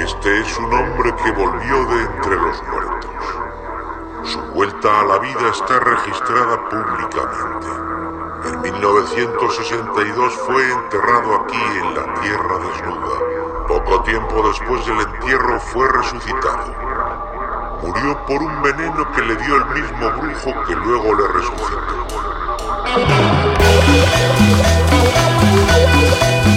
Este es un hombre que volvió de entre los muertos. Su vuelta a la vida está registrada públicamente. En 1962 fue enterrado aquí en la tierra desnuda. Poco tiempo después del entierro fue resucitado. Murió por un veneno que le dio el mismo brujo que luego le resucitó.